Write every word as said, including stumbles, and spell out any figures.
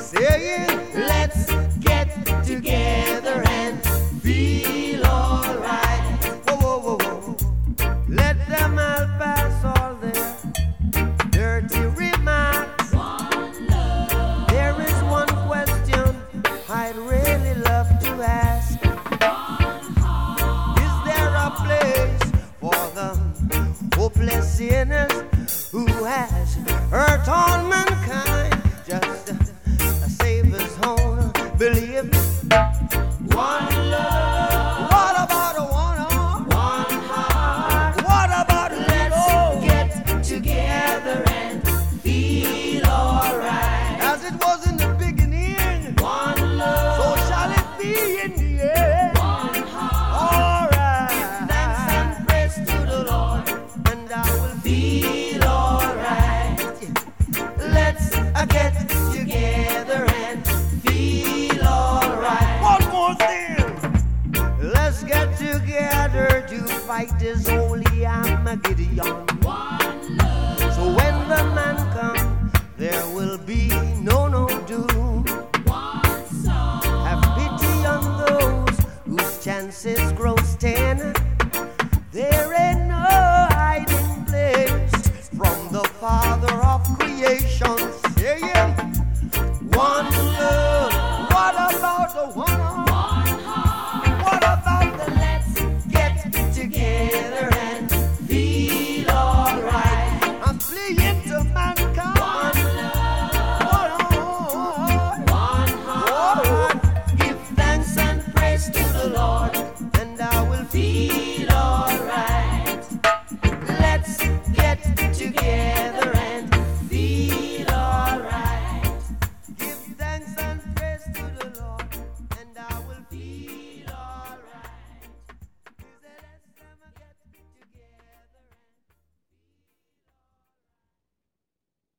saying, let's get together and feel alright. Whoa, whoa, whoa, whoa. Let them all pass all their dirty remarks. One love. There is one question I'd really love to ask. One heart. Is there a place for the hopeless sinners who has hurt all mankind? Just a Savior's own belief. One love. What about a one heart? One heart. What about let's get together and feel alright? As it was in the beginning. One love. So shall it be in the end. One heart. Alright. Give thanks and praise to the Lord, and I will feel alright. Let's uh, get together and feel alright. One more thing. Let's get together to fight this holy Armageddon. One love. So when the man comes, there will be no no doom. One song. Have pity on those whose chances grow